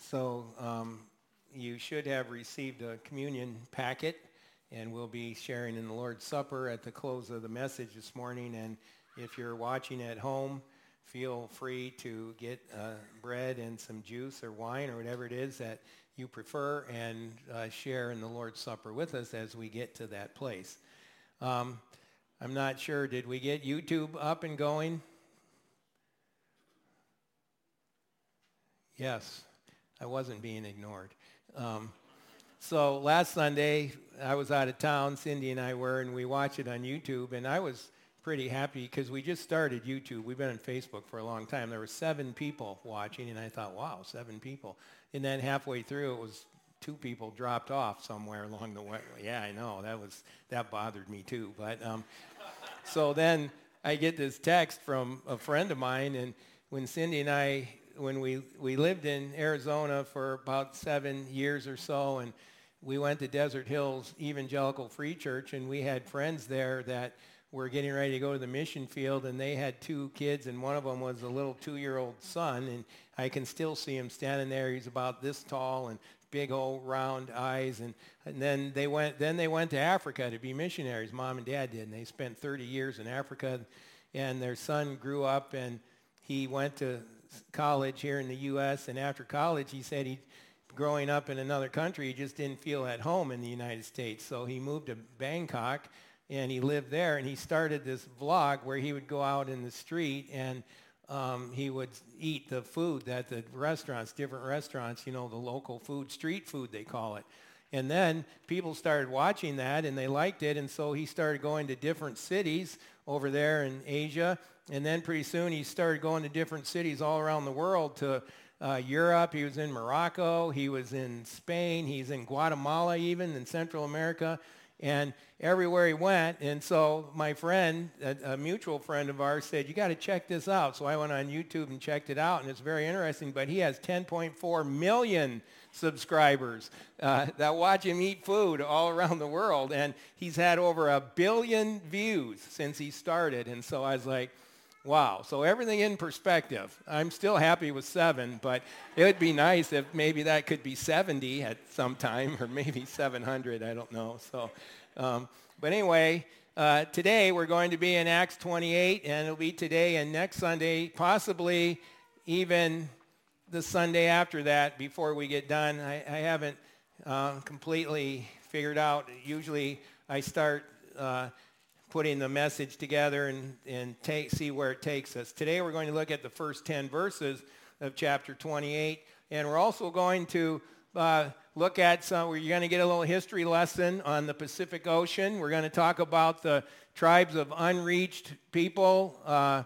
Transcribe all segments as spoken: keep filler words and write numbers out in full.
So um, you should have received a communion packet, and we'll be sharing in the Lord's Supper at the close of the message this morning. And if you're watching at home, feel free to get uh, bread and some juice or wine or whatever it is that you prefer, and uh, share in the Lord's Supper with us as we get to that place. Um, I'm not sure, did we get YouTube up and going? Yes, I wasn't being ignored. Um, so last Sunday, I was out of town, Cindy and I were, and we watched it on YouTube, and I was pretty happy because we just started YouTube. We've been on Facebook for a long time. There were seven people watching, and I thought, wow, seven people. And then halfway through, it was two people dropped off somewhere along the way. Yeah, I know. That was that bothered me too. But um, so then I get this text from a friend of mine, and when Cindy and I, when we, we lived in Arizona for about seven years or so, and we went to Desert Hills Evangelical Free Church, and we had friends there that were getting ready to go to the mission field, and they had two kids, and one of them was a little two-year-old son, and I can still see him standing there. He's about this tall and big old round eyes, and, and then they went then they went to Africa to be missionaries. Mom and Dad did, and they spent thirty years in Africa, and their son grew up, and he went to college here in the U S, and after college, he said he, growing up in another country, he just didn't feel at home in the United States, so he moved to Bangkok, and he lived there, and he started this vlog where he would go out in the street, and um, he would eat the food that the restaurants, different restaurants, you know, the local food, street food they call it. And then people started watching that, and they liked it, and so he started going to different cities over there in Asia, and then pretty soon he started going to different cities all around the world, to uh, Europe. He was in Morocco, he was in Spain, he's in Guatemala even, in Central America, and everywhere he went. And so my friend, a, a mutual friend of ours, said, you got to check this out. So I went on YouTube and checked it out, and it's very interesting. But he has ten point four million subscribers uh, that watch him eat food all around the world, and he's had over a billion views since he started. And so I was like, wow. So everything in perspective. I'm still happy with seven, but it would be nice if maybe that could be seventy at some time, or maybe seven hundred, I don't know. So, um, but anyway, uh, today we're going to be in Acts twenty-eight, and it'll be today and next Sunday, possibly even the Sunday after that before we get done. I, I haven't uh, completely figured out. Usually I start uh, putting the message together and, and take, see where it takes us. Today we're going to look at the first ten verses of chapter twenty-eight, and we're also going to uh, look at some, we're going to get a little history lesson on the Pacific Ocean. We're going to talk about the tribes of unreached people uh,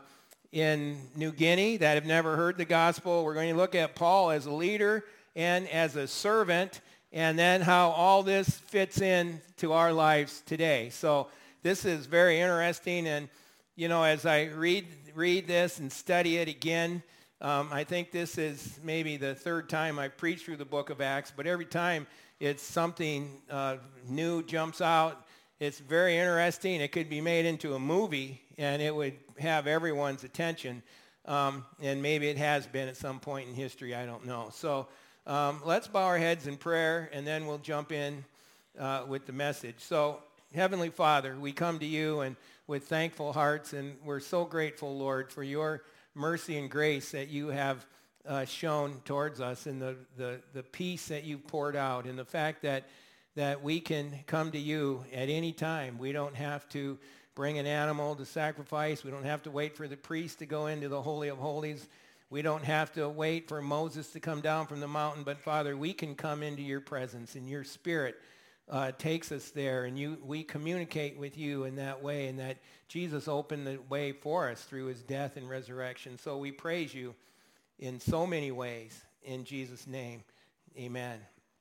in New Guinea that have never heard the gospel. We're going to look at Paul as a leader and as a servant, and then how all this fits in to our lives today. So this is very interesting, and you know, as I read read this and study it again, um, I think this is maybe the third time I've preached through the book of Acts, but every time it's something uh, new jumps out. It's very interesting. It could be made into a movie, and it would have everyone's attention, um, and maybe it has been at some point in history. I don't know. So um, let's bow our heads in prayer, and then we'll jump in uh, with the message. So Heavenly Father, we come to you and with thankful hearts, and we're so grateful, Lord, for your mercy and grace that you have uh, shown towards us, and the, the, the peace that you've poured out, and the fact that, that we can come to you at any time. We don't have to bring an animal to sacrifice. We don't have to wait for the priest to go into the Holy of Holies. We don't have to wait for Moses to come down from the mountain. But, Father, we can come into your presence, and your Spirit Uh, takes us there, and you, we communicate with you in that way, and that Jesus opened the way for us through his death and resurrection. So we praise you in so many ways. In Jesus' name, amen.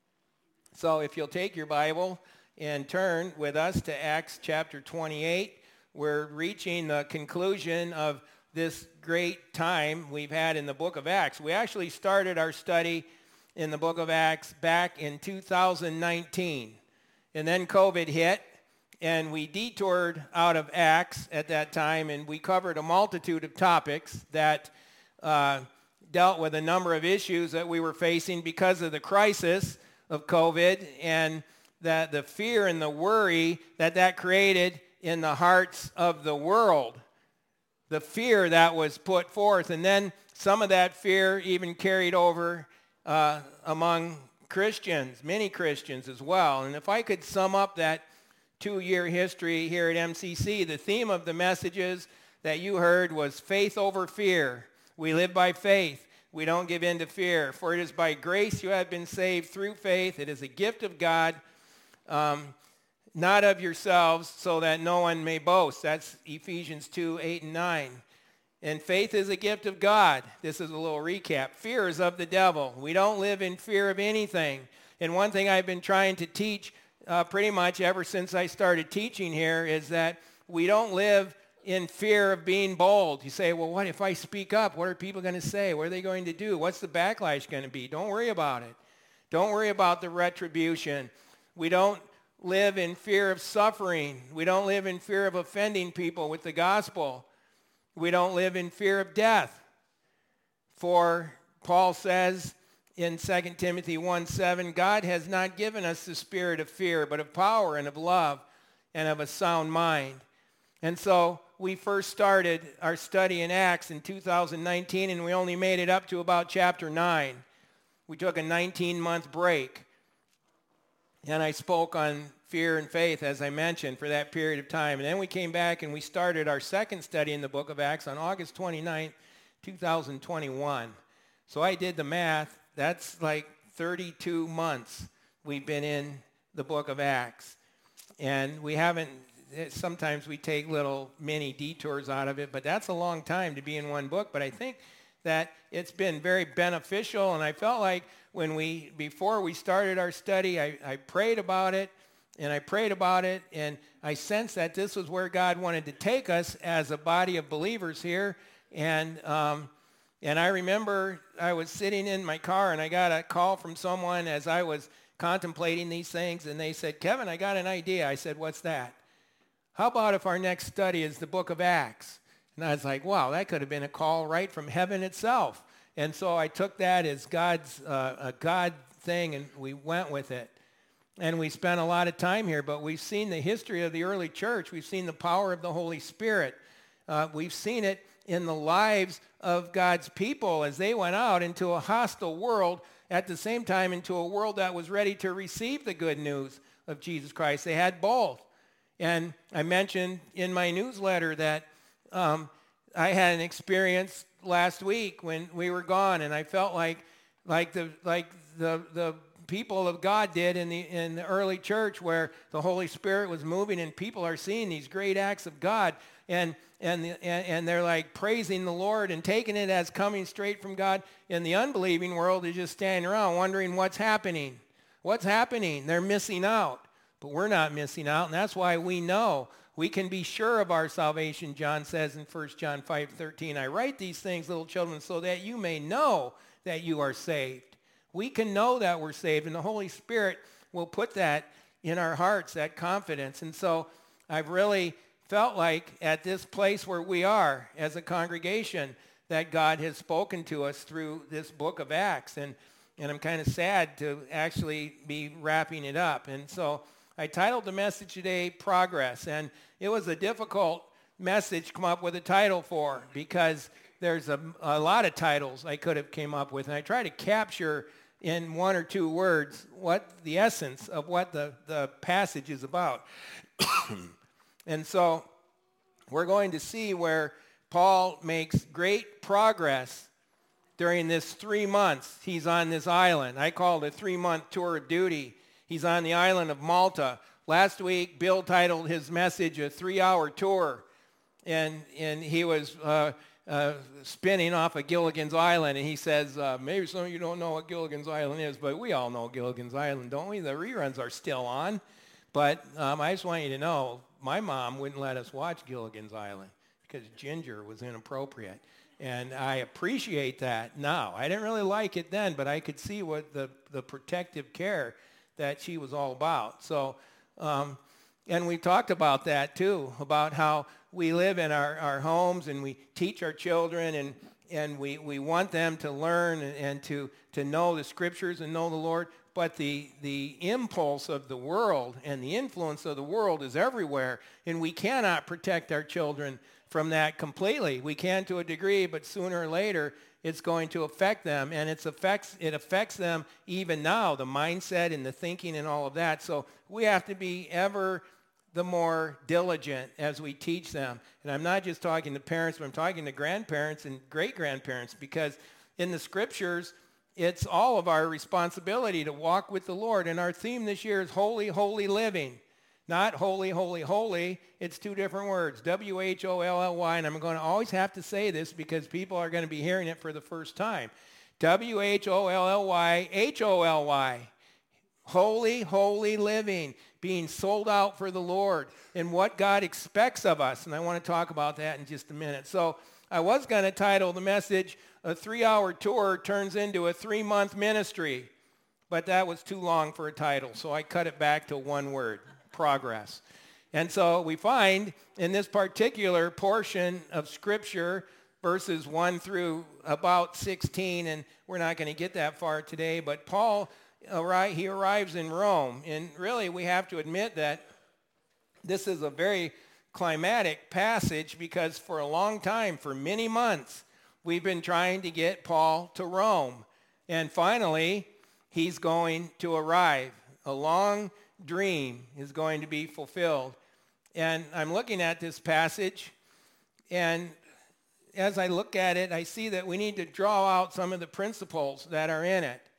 So if you'll take your Bible and turn with us to Acts chapter twenty-eight, we're reaching the conclusion of this great time we've had in the book of Acts. We actually started our study in the book of Acts back in two thousand nineteen. And then COVID hit, and we detoured out of Acts at that time, and we covered a multitude of topics that uh, dealt with a number of issues that we were facing because of the crisis of COVID and that the fear and the worry that that created in the hearts of the world. The fear that was put forth. And then some of that fear even carried over uh, among Christians, many Christians as well. And if I could sum up that two-year history here at M C C, the theme of the messages that you heard was faith over fear. We live by faith. We don't give in to fear. For it is by grace you have been saved through faith. It is a gift of God, um, not of yourselves, so that no one may boast. That's Ephesians two, eight, and nine. And faith is a gift of God. This is a little recap. Fear is of the devil. We don't live in fear of anything. And one thing I've been trying to teach uh, pretty much ever since I started teaching here is that we don't live in fear of being bold. You say, well, what if I speak up? What are people going to say? What are they going to do? What's the backlash going to be? Don't worry about it. Don't worry about the retribution. We don't live in fear of suffering. We don't live in fear of offending people with the gospel. We don't live in fear of death. For Paul says in Second Timothy one seven, God has not given us the spirit of fear, but of power and of love and of a sound mind. And so we first started our study in Acts in two thousand nineteen, and we only made it up to about chapter nine. We took a nineteen-month break. And I spoke on fear and faith, as I mentioned, for that period of time. And then we came back and we started our second study in the book of Acts on August twenty-ninth, two thousand twenty-one. So I did the math. That's like thirty-two months we've been in the book of Acts. And we haven't, sometimes we take little mini detours out of it, but that's a long time to be in one book. But I think that it's been very beneficial, and I felt like when we, before we started our study, I, I prayed about it, and I prayed about it, and I sensed that this was where God wanted to take us as a body of believers here, and um, and I remember I was sitting in my car, and I got a call from someone as I was contemplating these things, and they said, Kevin, I got an idea. I said, what's that? How about if our next study is the book of Acts? And I was like, wow, that could have been a call right from heaven itself. And so I took that as God's uh, a God thing, and we went with it. And we spent a lot of time here, but we've seen the history of the early church. We've seen the power of the Holy Spirit. Uh, we've seen it in the lives of God's people as they went out into a hostile world, at the same time into a world that was ready to receive the good news of Jesus Christ. They had both. And I mentioned in my newsletter that um, I had an experience last week when we were gone, and I felt like like the like the the people of God did in the in the early church, where the Holy Spirit was moving and people are seeing these great acts of God, and and the, and, and they're like praising the Lord and taking it as coming straight from God. And the unbelieving world is just standing around wondering what's happening. What's happening? They're missing out. But we're not missing out, and that's why we know. We can be sure of our salvation, John says in First John five thirteen. I write these things, little children, so that you may know that you are saved. We can know that we're saved, and the Holy Spirit will put that in our hearts, that confidence. And so I've really felt like at this place where we are as a congregation that God has spoken to us through this book of Acts. And, and I'm kind of sad to actually be wrapping it up. And so I titled the message today, Progress, and it was a difficult message to come up with a title for, because there's a, a lot of titles I could have came up with, and I try to capture in one or two words what the essence of what the, the passage is about. And so we're going to see where Paul makes great progress during this three months he's on this island. I call it a three-month tour of duty. He's on the island of Malta. Last week, Bill titled his message a three-hour tour, and and he was uh, uh, spinning off of Gilligan's Island, and he says, uh, maybe some of you don't know what Gilligan's Island is, but we all know Gilligan's Island, don't we? The reruns are still on, but um, I just want you to know, my mom wouldn't let us watch Gilligan's Island because Ginger was inappropriate, and I appreciate that now. I didn't really like it then, but I could see what the, the protective care that she was all about. So, um, and we talked about that too, about how we live in our, our homes and we teach our children, and and we, we want them to learn and, and to, to know the Scriptures and know the Lord. But the, the impulse of the world and the influence of the world is everywhere, and we cannot protect our children from that completely. We can to a degree, but sooner or later it's going to affect them, and it's affects, it affects them even now, the mindset and the thinking and all of that. So we have to be ever the more diligent as we teach them. And I'm not just talking to parents, but I'm talking to grandparents and great-grandparents, because in the Scriptures, it's all of our responsibility to walk with the Lord. And our theme this year is holy, holy living. Not holy, holy, holy. It's two different words, W H O L L Y. And I'm going to always have to say this because people are going to be hearing it for the first time. W H O L L Y, H O L Y. Holy, holy living, being sold out for the Lord and what God expects of us. And I want to talk about that in just a minute. So I was going to title the message, A Three-Hour Tour Turns into a Three-Month Ministry, but that was too long for a title, so I cut it back to one word, progress. And so we find in this particular portion of Scripture, verses one through about sixteen, and we're not going to get that far today, but Paul, he arrives in Rome, and really we have to admit that this is a very climatic passage, because for a long time, for many months, we've been trying to get Paul to Rome. And finally, he's going to arrive. A long dream is going to be fulfilled. And I'm looking at this passage, and as I look at it, I see that we need to draw out some of the principles that are in it.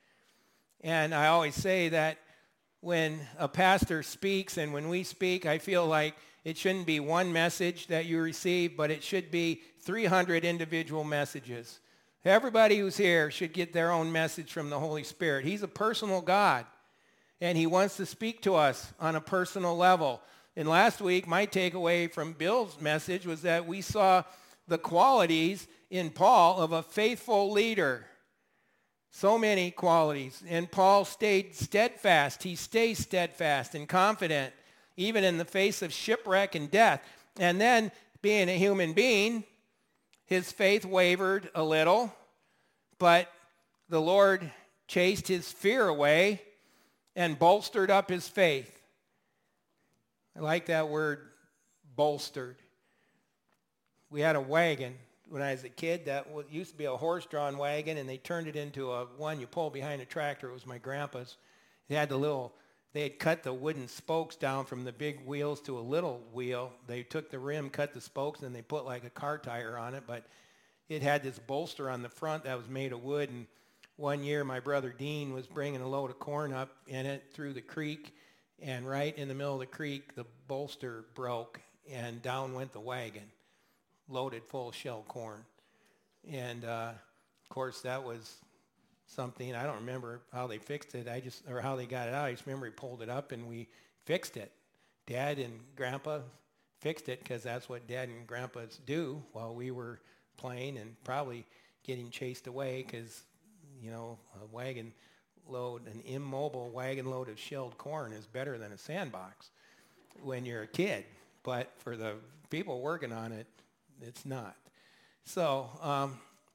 And I always say that when a pastor speaks and when we speak, I feel like it shouldn't be one message that you receive, but it should be three hundred individual messages. Everybody who's here should get their own message from the Holy Spirit. He's a personal God, and he wants to speak to us on a personal level. And last week, my takeaway from Bill's message was that we saw the qualities in Paul of a faithful leader. So many qualities. And Paul stayed steadfast. He stays steadfast and confident, even in the face of shipwreck and death. And then, being a human being, his faith wavered a little, but the Lord chased his fear away and bolstered up his faith. I like that word, bolstered. We had a wagon when I was a kid that used to be a horse-drawn wagon, and they turned it into a one you pull behind a tractor. It was my grandpa's. It had the little, they had cut the wooden spokes down from the big wheels to a little wheel. They took the rim, cut the spokes, and they put like a car tire on it, but it had this bolster on the front that was made of wood. And one year my brother Dean was bringing a load of corn up in it through the creek, and right in the middle of the creek, the bolster broke, and down went the wagon, loaded full of shelled corn. And uh, of course that was something, I don't remember how they fixed it, I just, or how they got it out. I just remember he pulled it up and we fixed it. Dad and Grandpa fixed it, because that's what Dad and Grandpas do while we were playing and probably getting chased away, because, you know, a wagon load, an immobile wagon load of shelled corn is better than a sandbox when you're a kid. But for the people working on it, it's not. So, um,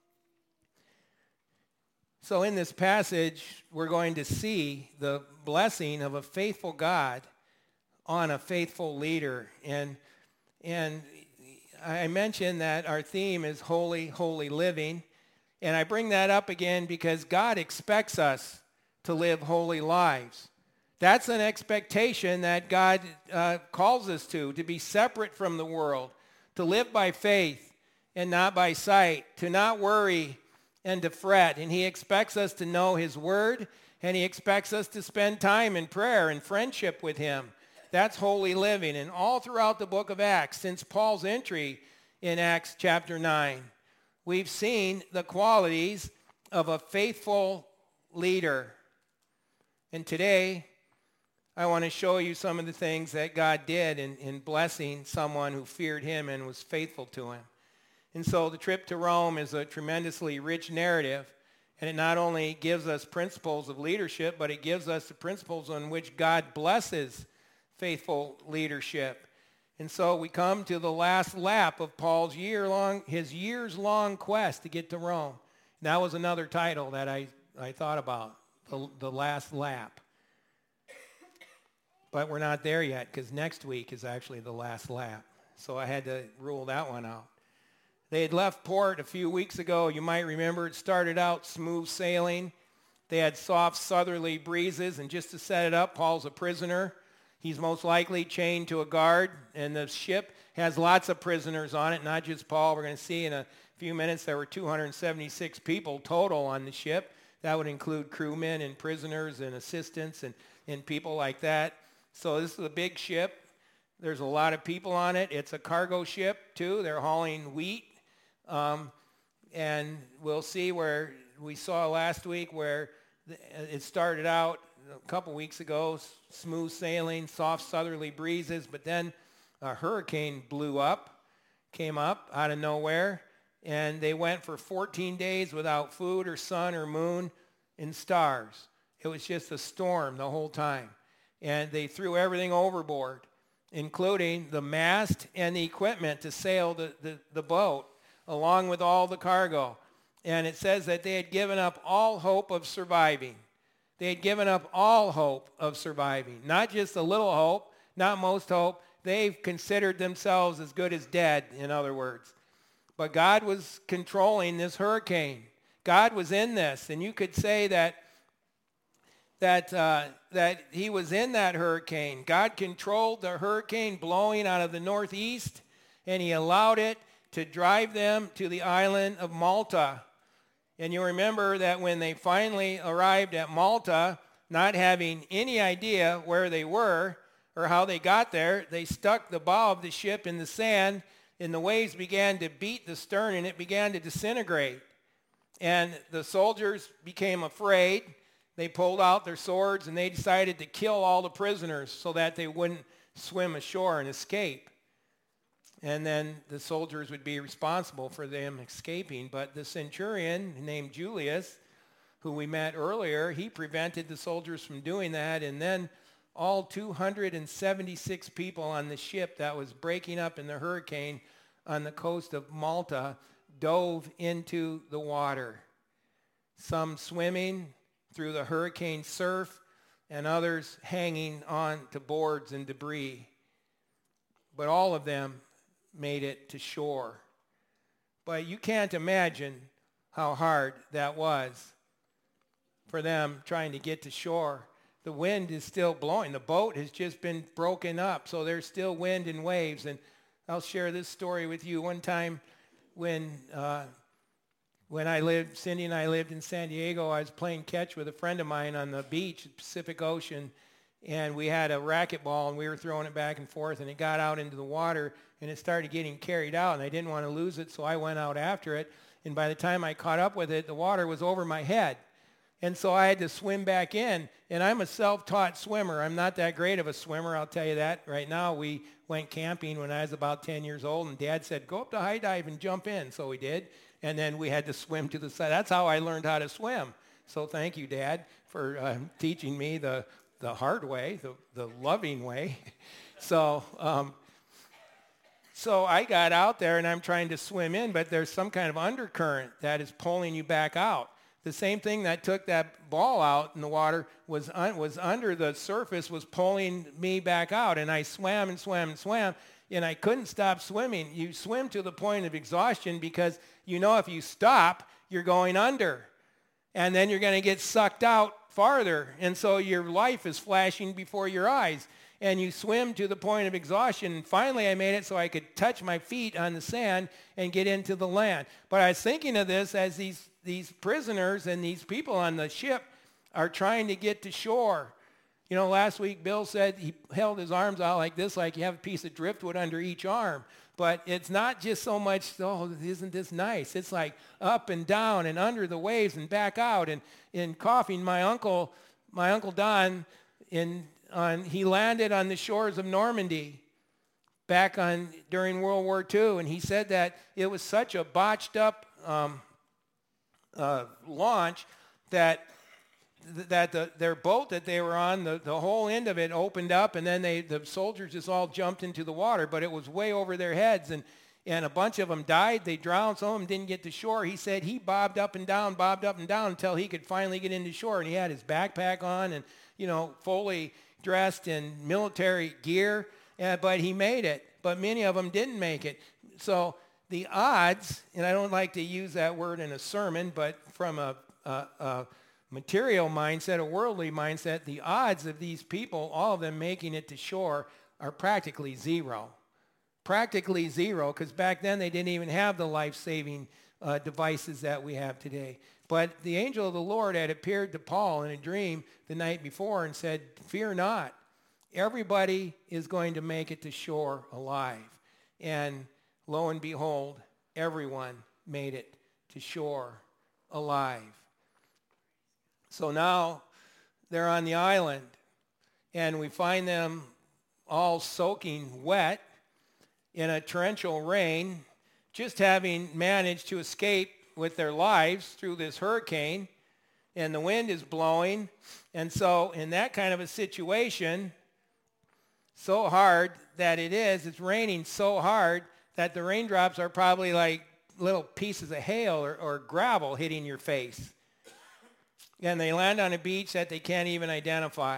so in this passage, we're going to see the blessing of a faithful God on a faithful leader. And, and I mentioned that our theme is holy, holy living. And I bring that up again because God expects us to live holy lives. That's an expectation that God uh, calls us to, to be separate from the world, to live by faith and not by sight, to not worry and to fret. And he expects us to know his word, and he expects us to spend time in prayer and friendship with him. That's holy living. And all throughout the book of Acts, since Paul's entry in Acts chapter nine, we've seen the qualities of a faithful leader. And today, I want to show you some of the things that God did in, in blessing someone who feared him and was faithful to him. And so the trip to Rome is a tremendously rich narrative, and it not only gives us principles of leadership, but it gives us the principles on which God blesses faithful leadership. And so we come to the last lap of Paul's year-long, his years-long quest to get to Rome. And that was another title that I, I thought about, the, the last lap. But we're not there yet because next week is actually the last lap. So I had to rule that one out. They had left port a few weeks ago. You might remember it started out smooth sailing. They had soft southerly breezes, and just to set it up, Paul's a prisoner. He's most likely chained to a guard, and the ship has lots of prisoners on it, not just Paul. We're going to see in a few minutes there were two hundred seventy-six people total on the ship. That would include crewmen and prisoners and assistants and, and people like that. So this is a big ship. There's a lot of people on it. It's a cargo ship, too. They're hauling wheat. Um, and we'll see where we saw last week where it started out a couple weeks ago, smooth sailing, soft southerly breezes, but then a hurricane blew up, came up out of nowhere, and they went for fourteen days without food or sun or moon and stars. It was just a storm the whole time. And they threw everything overboard, including the mast and the equipment to sail the, the, the boat, along with all the cargo. And it says that they had given up all hope of surviving. They had given up all hope of surviving. Not just a little hope, not most hope. They've considered themselves as good as dead, in other words. But God was controlling this hurricane. God was in this. And you could say that that uh, that he was in that hurricane. God controlled the hurricane blowing out of the northeast, and he allowed it to drive them to the island of Malta. And you remember that when they finally arrived at Malta, not having any idea where they were or how they got there, they stuck the bow of the ship in the sand, and the waves began to beat the stern, and it began to disintegrate. And the soldiers became afraid. They pulled out their swords, and they decided to kill all the prisoners so that they wouldn't swim ashore and escape. And then the soldiers would be responsible for them escaping. But the centurion named Julius, who we met earlier, he prevented the soldiers from doing that. And then all two hundred seventy-six people on the ship that was breaking up in the hurricane on the coast of Malta dove into the water. Some swimming through the hurricane surf, and others hanging on to boards and debris. But all of them made it to shore. But you can't imagine how hard that was for them trying to get to shore. The wind is still blowing. The boat has just been broken up, so there's still wind and waves. And I'll share this story with you. One time when uh, when I lived, Cindy and I lived in San Diego, I was playing catch with a friend of mine on the beach, Pacific Ocean, and we had a racquetball, and we were throwing it back and forth, and it got out into the water, and it started getting carried out, and I didn't want to lose it, so I went out after it, and by the time I caught up with it, the water was over my head, and so I had to swim back in, and I'm a self-taught swimmer. I'm not that great of a swimmer, I'll tell you that. Right now, we went camping when I was about ten years old, and Dad said, go up to high dive and jump in, so we did, and then we had to swim to the side. That's how I learned how to swim, so thank you, Dad, for uh, teaching me the the hard way, the, the loving way. so um, so I got out there, and I'm trying to swim in, but there's some kind of undercurrent that is pulling you back out. The same thing that took that ball out in the water was un- was under the surface, was pulling me back out, and I swam and swam and swam, and I couldn't stop swimming. You swim to the point of exhaustion because you know if you stop, you're going under, and then you're going to get sucked out farther, and so your life is flashing before your eyes, and you swim to the point of exhaustion, and finally I made it so I could touch my feet on the sand and get into the land. But I was thinking of this as these, these prisoners and these people on the ship are trying to get to shore. You know, last week Bill said he held his arms out like this, like you have a piece of driftwood under each arm. But it's not just so much, oh, isn't this nice? It's like up and down and under the waves and back out. And in coughing, my uncle, my uncle Don, in on he landed on the shores of Normandy back on during World War Two, and he said that it was such a botched up um, uh, launch that th- that the, their boat that they were on, the, the whole end of it opened up, and then they the soldiers just all jumped into the water, but it was way over their heads, and, and a bunch of them died. They drowned. Some of them didn't get to shore. He said he bobbed up and down, bobbed up and down until he could finally get into shore, and he had his backpack on and, you know, fully dressed in military gear, uh, but he made it. But many of them didn't make it. So the odds, and I don't like to use that word in a sermon, but from a, a, a material mindset, a worldly mindset, the odds of these people, all of them making it to shore, are practically zero. Practically zero, because back then they didn't even have the life-saving uh, devices that we have today. But the angel of the Lord had appeared to Paul in a dream the night before and said, "Fear not. Everybody is going to make it to shore alive." And lo and behold, everyone made it to shore alive. So now they're on the island, and we find them all soaking wet in a torrential rain, just having managed to escape with their lives through this hurricane, and the wind is blowing. And so in that kind of a situation, so hard that it is, it's raining so hard that the raindrops are probably like little pieces of hail or, or gravel hitting your face. And they land on a beach that they can't even identify.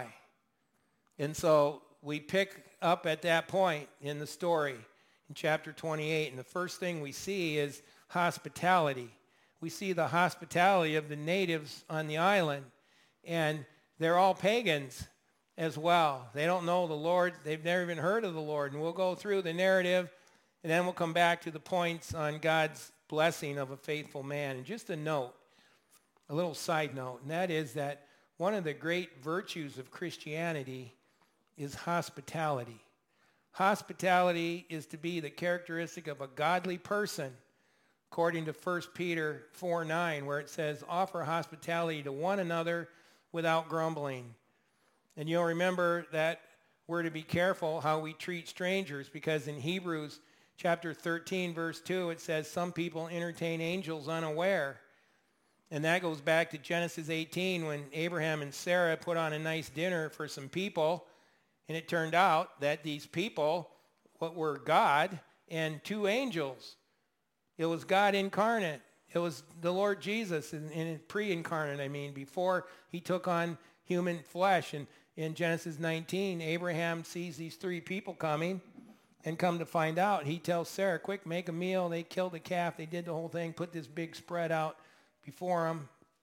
And so we pick up at that point in the story in chapter twenty-eight, and the first thing we see is hospitality. We see the hospitality of the natives on the island, and they're all pagans as well. They don't know the Lord. They've never even heard of the Lord. And we'll go through the narrative, and then we'll come back to the points on God's blessing of a faithful man. And just a note, a little side note, and that is that one of the great virtues of Christianity is hospitality. Hospitality is to be the characteristic of a godly person, according to First Peter four nine, where it says, "Offer hospitality to one another without grumbling." And you'll remember that we're to be careful how we treat strangers, because in Hebrews chapter thirteen, verse two, it says some people entertain angels unaware. And that goes back to Genesis eighteen, when Abraham and Sarah put on a nice dinner for some people, and it turned out that these people, what were God and two angels. It was God incarnate. It was the Lord Jesus, in, in pre-incarnate, I mean, before he took on human flesh. And in Genesis nineteen, Abraham sees these three people coming, and come to find out, he tells Sarah, "Quick, make a meal." They killed the calf. They did the whole thing, put this big spread out before him.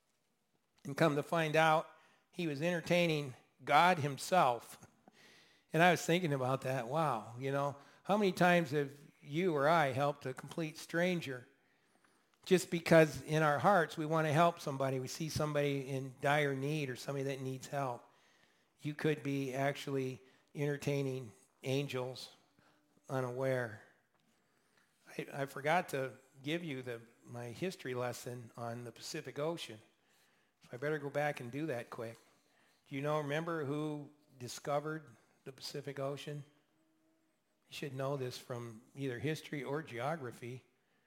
And come to find out, he was entertaining God himself. And I was thinking about that. Wow, you know, how many times have you or I helped a complete stranger just because in our hearts we want to help somebody? We see somebody in dire need or somebody that needs help. You could be actually entertaining angels unaware. I, I forgot to give you the my history lesson on the Pacific Ocean. So I better go back and do that quick. Do you know, remember who discovered the Pacific Ocean? You should know this from either history or geography.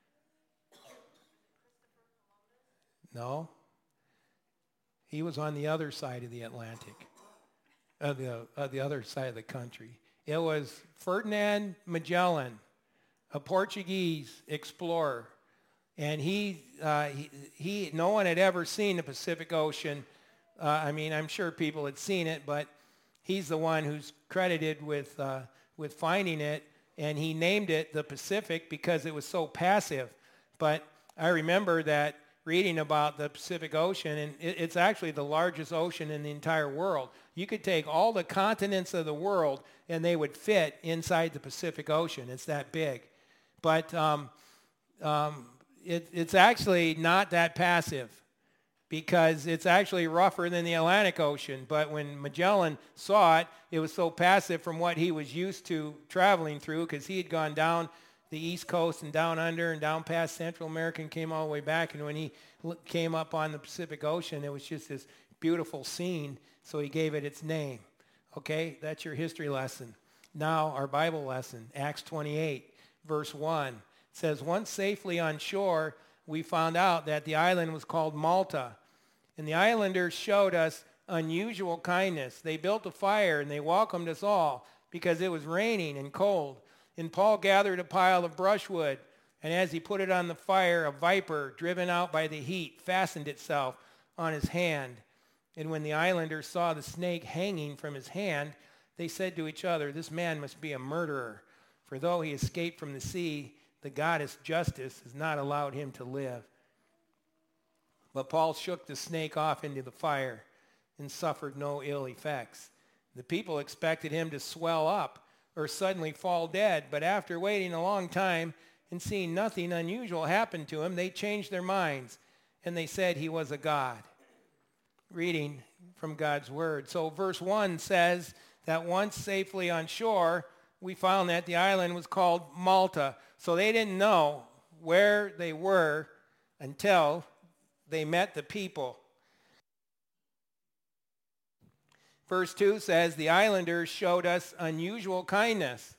No. He was on the other side of the Atlantic, of the, of the other side of the country. It was Ferdinand Magellan, a Portuguese explorer. And he, uh, he, he, no one had ever seen the Pacific Ocean. Uh, I mean, I'm sure people had seen it, but he's the one who's credited with uh, with finding it, and he named it the Pacific because it was so passive. But I remember that reading about the Pacific Ocean, and it, it's actually the largest ocean in the entire world. You could take all the continents of the world, and they would fit inside the Pacific Ocean. It's that big. But um, um, it, it's actually not that passive, because it's actually rougher than the Atlantic Ocean. But when Magellan saw it, it was so passive from what he was used to traveling through, because he had gone down the East Coast and down under and down past Central America and came all the way back. And when he came up on the Pacific Ocean, it was just this beautiful scene, so he gave it its name. Okay, that's your history lesson. Now our Bible lesson, Acts twenty-eight, verse one. It says, "Once safely on shore, we found out that the island was called Malta. And the islanders showed us unusual kindness. They built a fire and they welcomed us all because it was raining and cold. And Paul gathered a pile of brushwood, and as he put it on the fire, a viper, driven out by the heat, fastened itself on his hand. And when the islanders saw the snake hanging from his hand, they said to each other, "This man must be a murderer, for though he escaped from the sea, the goddess Justice has not allowed him to live." But Paul shook the snake off into the fire and suffered no ill effects. The people expected him to swell up or suddenly fall dead, but after waiting a long time and seeing nothing unusual happen to him, they changed their minds, and they said he was a god. Reading from God's word. So verse one says that once safely on shore, we found that the island was called Malta. So they didn't know where they were until they met the people. Verse two says, the islanders showed us unusual kindness.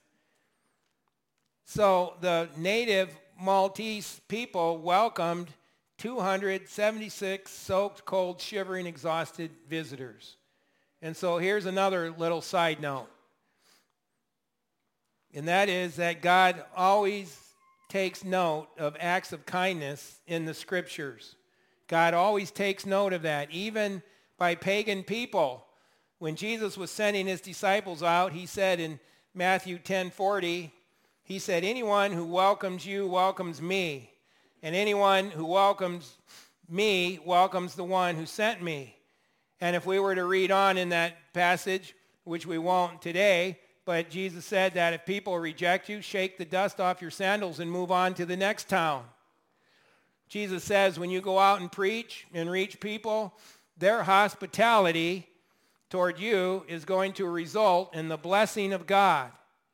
So the native Maltese people welcomed two hundred seventy-six soaked, cold, shivering, exhausted visitors. And so here's another little side note. And that is that God always takes note of acts of kindness in the scriptures. God always takes note of that, even by pagan people. When Jesus was sending his disciples out, he said in Matthew ten forty, he said, "Anyone who welcomes you welcomes me, and anyone who welcomes me welcomes the one who sent me." And if we were to read on in that passage, which we won't today, but Jesus said that if people reject you, shake the dust off your sandals and move on to the next town. Jesus says when you go out and preach and reach people, their hospitality toward you is going to result in the blessing of God.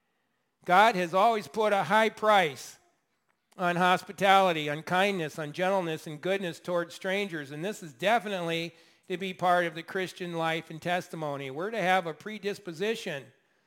God has always put a high price on hospitality, on kindness, on gentleness and goodness toward strangers, and this is definitely to be part of the Christian life and testimony. We're to have a predisposition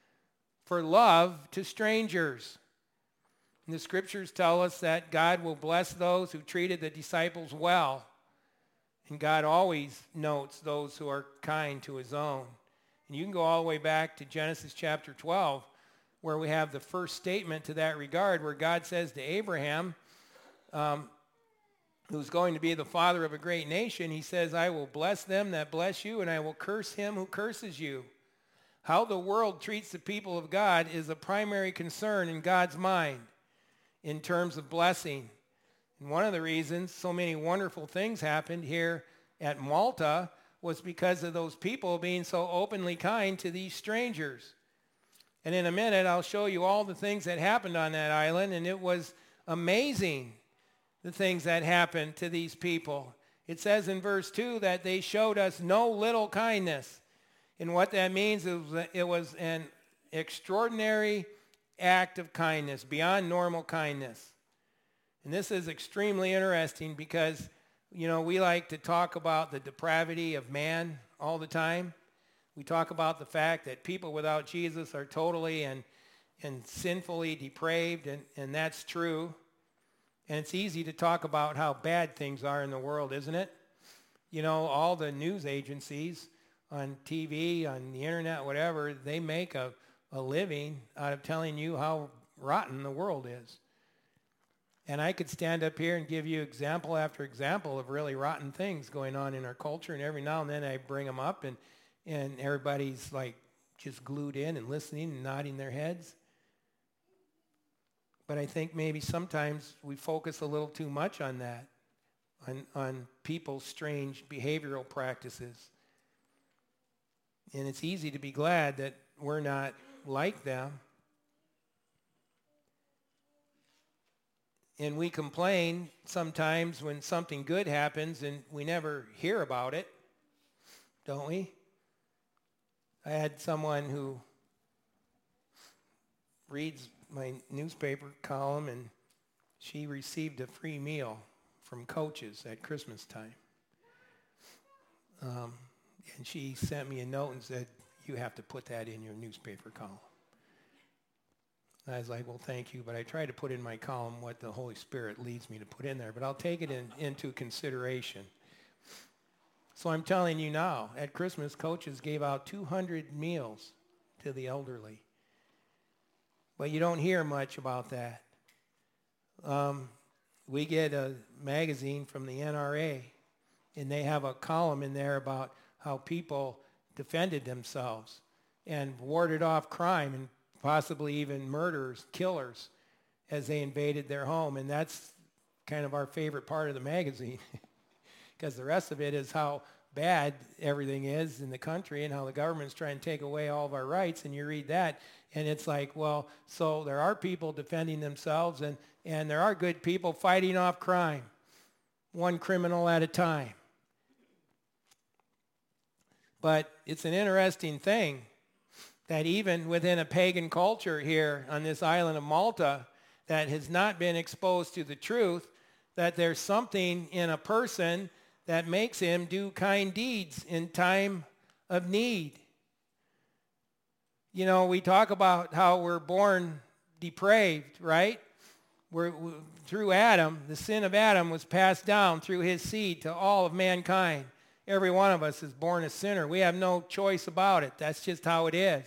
for love to strangers. And the scriptures tell us that God will bless those who treated the disciples well. And God always notes those who are kind to his own. And you can go all the way back to Genesis chapter twelve, where we have the first statement to that regard, where God says to Abraham, um, who's going to be the father of a great nation, he says, "I will bless them that bless you, and I will curse him who curses you." How the world treats the people of God is a primary concern in God's mind in terms of blessing. And one of the reasons so many wonderful things happened here at Malta was because of those people being so openly kind to these strangers. And in a minute, I'll show you all the things that happened on that island, and it was amazing, the things that happened to these people. It says in verse two that they showed us no little kindness. And what that means is it was an extraordinary act of kindness, beyond normal kindness. And this is extremely interesting because, you know, we like to talk about the depravity of man all the time. We talk about the fact that people without Jesus are totally and, and sinfully depraved, and, and that's true. And it's easy to talk about how bad things are in the world, isn't it? You know, all the news agencies on T V, on the internet, whatever, they make a, a living out of telling you how rotten the world is. And I could stand up here and give you example after example of really rotten things going on in our culture, and every now and then I bring them up, and, and everybody's like just glued in and listening and nodding their heads. But I think maybe sometimes we focus a little too much on that, on, on people's strange behavioral practices. And it's easy to be glad that we're not like them. And we complain sometimes when something good happens and we never hear about it, don't we? I had someone who reads my newspaper column, and she received a free meal from Coach's at Christmas time. Um, and she sent me a note and said, "You have to put that in your newspaper column." I was like, "Well, thank you," but I try to put in my column what the Holy Spirit leads me to put in there, but I'll take it in, into consideration. So I'm telling you now, at Christmas, coaches gave out two hundred meals to the elderly. But you don't hear much about that. Um, we get a magazine from the N R A, and they have a column in there about how people defended themselves and warded off crime and possibly even murderers, killers, as they invaded their home. And that's kind of our favorite part of the magazine, because the rest of it is how bad everything is in the country and how the government's trying to take away all of our rights. And you read that, and it's like, well, so there are people defending themselves, and, and there are good people fighting off crime, one criminal at a time. But it's an interesting thing that even within a pagan culture here on this island of Malta that has not been exposed to the truth, that there's something in a person that makes him do kind deeds in time of need. You know, we talk about how we're born depraved, right? We're, we, through Adam, the sin of Adam was passed down through his seed to all of mankind. Every one of us is born a sinner. We have no choice about it. That's just how it is.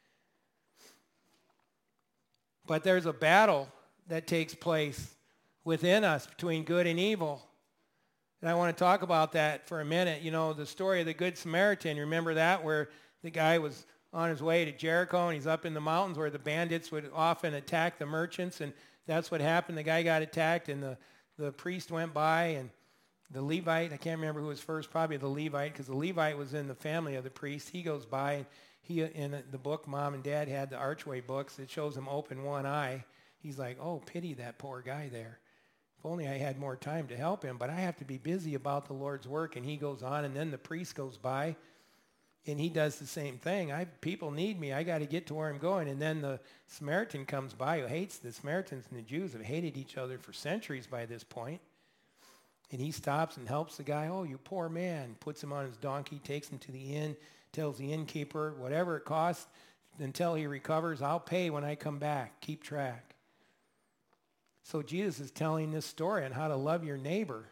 But there's a battle that takes place within us between good and evil. And I want to talk about that for a minute. You know, the story of the Good Samaritan, remember that, where the guy was on his way to Jericho and he's up in the mountains where the bandits would often attack the merchants, and that's what happened. The guy got attacked, and the, the priest went by, and the Levite, I can't remember who was first, probably the Levite, because the Levite was in the family of the priest. He goes by, and he, in the book, Mom and Dad had the Archway books. It shows him open one eye. He's like, oh, pity that poor guy there. If only I had more time to help him, but I have to be busy about the Lord's work. And he goes on, and then the priest goes by, and he does the same thing. I people need me. I got to get to where I'm going. And then the Samaritan comes by, who hates the Samaritans, and the Jews have hated each other for centuries by this point. And he stops and helps the guy. Oh, you poor man. Puts him on his donkey, takes him to the inn, tells the innkeeper, whatever it costs until he recovers, I'll pay when I come back. Keep track. So Jesus is telling this story on how to love your neighbor.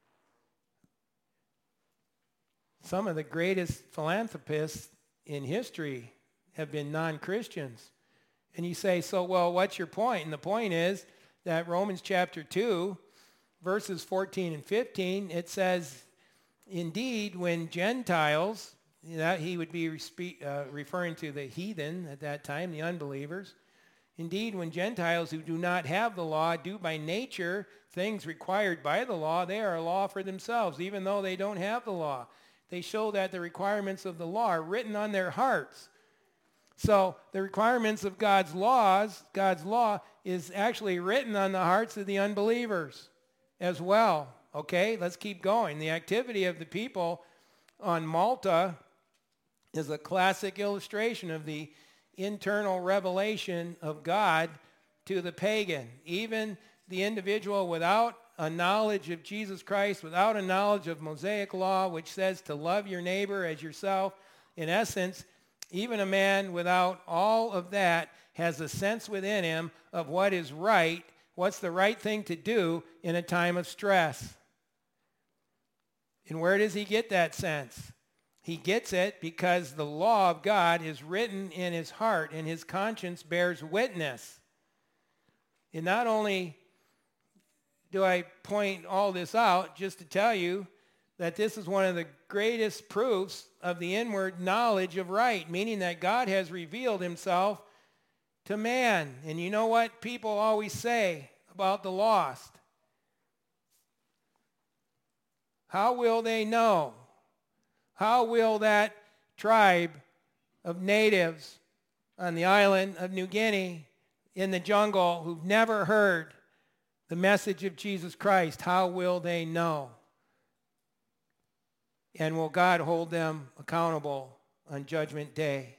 Some of the greatest philanthropists in history have been non-Christians. And you say, so, well, what's your point? And the point is that Romans chapter two, verses fourteen and fifteen, it says, indeed, when Gentiles, that he would be respe- uh, referring to the heathen at that time, the unbelievers, indeed, when Gentiles who do not have the law do by nature things required by the law, they are a law for themselves, even though they don't have the law. They show that the requirements of the law are written on their hearts. So the requirements of God's laws, God's law, is actually written on the hearts of the unbelievers as well. Okay, let's keep going. The activity of the people on Malta is a classic illustration of the internal revelation of God to the pagan. Even the individual without a knowledge of Jesus Christ, without a knowledge of Mosaic law, which says to love your neighbor as yourself, in essence, even a man without all of that has a sense within him of what is right, what's the right thing to do in a time of stress. And where does he get that sense? He gets it because the law of God is written in his heart, and his conscience bears witness. And not only do I point all this out just to tell you that this is one of the greatest proofs of the inward knowledge of right, meaning that God has revealed himself to man. And you know what people always say about the lost? How will they know? How will that tribe of natives on the island of New Guinea in the jungle who've never heard the message of Jesus Christ, how will they know? And will God hold them accountable on Judgment Day?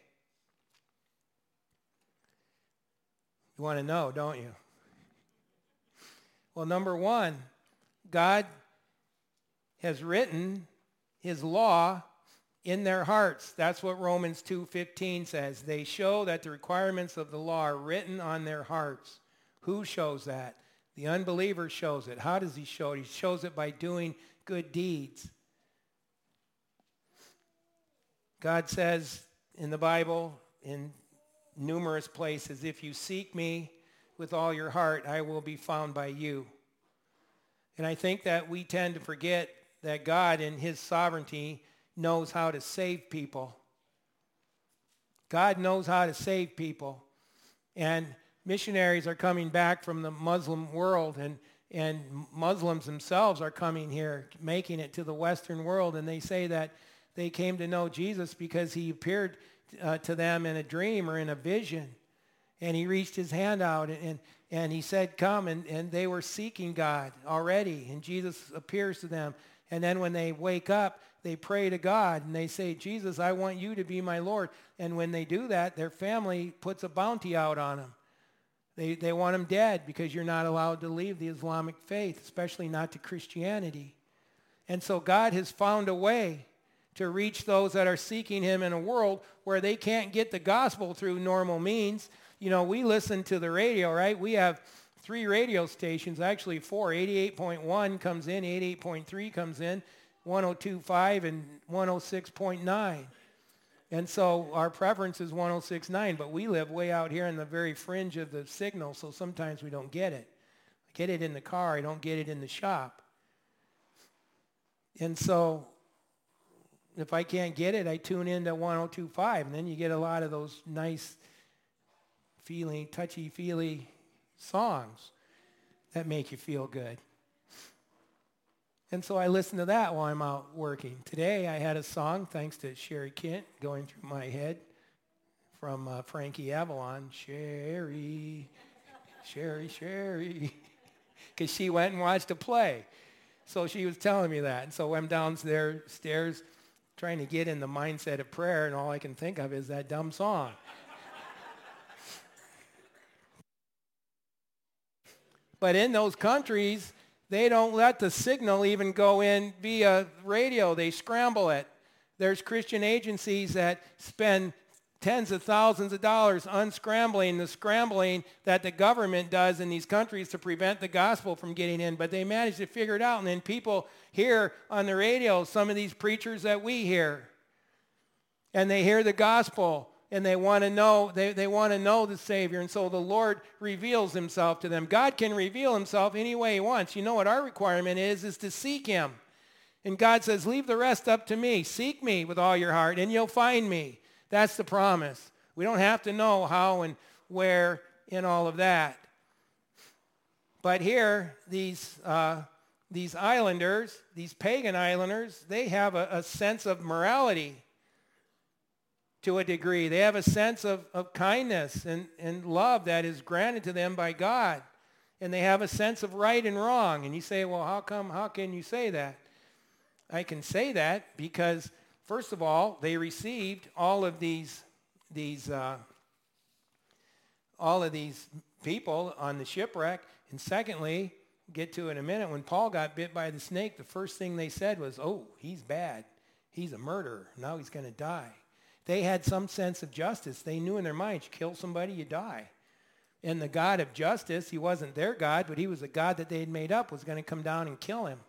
You want to know, don't you? Well, number one, God has written his law in their hearts. That's what Romans two fifteen says. They show that the requirements of the law are written on their hearts. Who shows that? The unbeliever shows it. How does he show it? He shows it by doing good deeds. God says in the Bible, in numerous places, if you seek me with all your heart, I will be found by you. And I think that we tend to forget that God in his sovereignty knows how to save people. God knows how to save people. And missionaries are coming back from the Muslim world, and, and Muslims themselves are coming here, making it to the Western world, and they say that they came to know Jesus because he appeared uh, to them in a dream or in a vision. And he reached his hand out and, and, and he said, come. And, and they were seeking God already. And Jesus appears to them. And then when they wake up, they pray to God. And they say, Jesus, I want you to be my Lord. And when they do that, their family puts a bounty out on them. They, they want them dead because you're not allowed to leave the Islamic faith, especially not to Christianity. And so God has found a way to reach those that are seeking him in a world where they can't get the gospel through normal means. You know, we listen to the radio, right? We have three radio stations, actually four. eighty-eight point one comes in, eighty-eight point three comes in, one oh two point five and one oh six point nine. And so our preference is one oh six point nine, but we live way out here in the very fringe of the signal, so sometimes we don't get it. I get it in the car, I don't get it in the shop. And so if I can't get it, I tune into one oh two point five, and then you get a lot of those nice feeling, touchy-feely songs that make you feel good. And so I listen to that while I'm out working. Today I had a song, thanks to Sherry Kent, going through my head from uh, Frankie Avalon. Sherry, Sherry, Sherry. Because she went and watched a play. So she was telling me that. And so I'm downstairs trying to get in the mindset of prayer, and all I can think of is that dumb song. But in those countries, they don't let the signal even go in via radio. They scramble it. There's Christian agencies that spend tens of thousands of dollars unscrambling the scrambling that the government does in these countries to prevent the gospel from getting in. But they manage to figure it out. And then people hear on the radio some of these preachers that we hear. And they hear the gospel. And they want to know, they, they want to know the Savior. And so the Lord reveals himself to them. God can reveal himself any way he wants. You know what our requirement is, is to seek him. And God says, leave the rest up to me. Seek me with all your heart, and you'll find me. That's the promise. We don't have to know how and where in all of that. But here, these, uh, these islanders, these pagan islanders, they have a, a sense of morality. To a degree. They have a sense of, of kindness and, and love that is granted to them by God. And they have a sense of right and wrong. And you say, well, how come, how can you say that? I can say that because, first of all, they received all of these, these, uh, all of these people on the shipwreck. And secondly, get to it in a minute, when Paul got bit by the snake, the first thing they said was, oh, he's bad. He's a murderer. Now he's going to die. They had some sense of justice. They knew in their minds, you kill somebody, you die. And the God of justice, he wasn't their God, but he was a God that they had made up, was going to come down and kill him.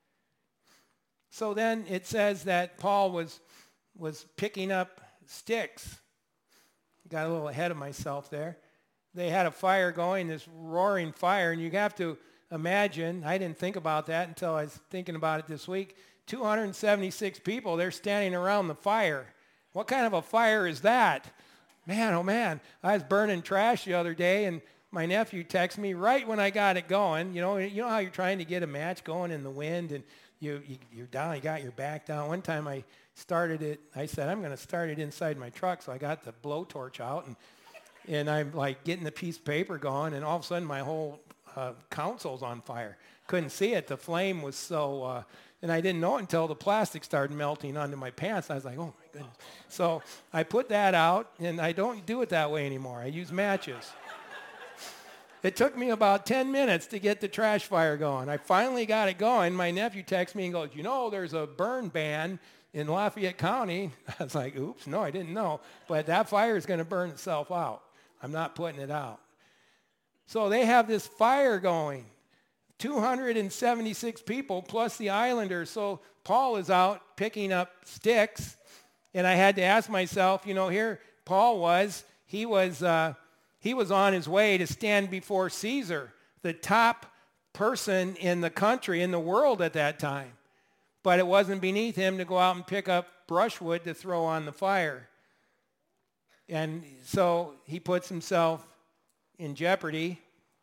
So then it says that Paul was, was picking up sticks. Got a little ahead of myself there. They had a fire going, this roaring fire, and you have to imagine, I didn't think about that until I was thinking about it this week, two hundred seventy-six people, they're standing around the fire. What kind of a fire is that? Man, oh man, I was burning trash the other day, and my nephew texted me right when I got it going. You know, you know how you're trying to get a match going in the wind, and you, you, you're down, you got your back down. One time I started it, I said, I'm going to start it inside my truck, so I got the blowtorch out, and, and I'm like getting the piece of paper going, and all of a sudden my whole uh, console's on fire. Couldn't see it. The flame was so... Uh, And I didn't know it until the plastic started melting onto my pants. I was like, oh, my goodness. So I put that out, and I don't do it that way anymore. I use matches. It took me about ten minutes to get the trash fire going. I finally got it going. My nephew texts me and goes, you know, there's a burn ban in Lafayette County. I was like, oops, no, I didn't know. But that fire is going to burn itself out. I'm not putting it out. So they have this fire going. two hundred seventy-six people plus the islanders. So Paul is out picking up sticks, And I had to ask myself, you know, here Paul was, he was, uh, he was on his way to stand before Caesar, the top person in the country, in the world at that time. But it wasn't beneath him to go out and pick up brushwood to throw on the fire. And so he puts himself in jeopardy,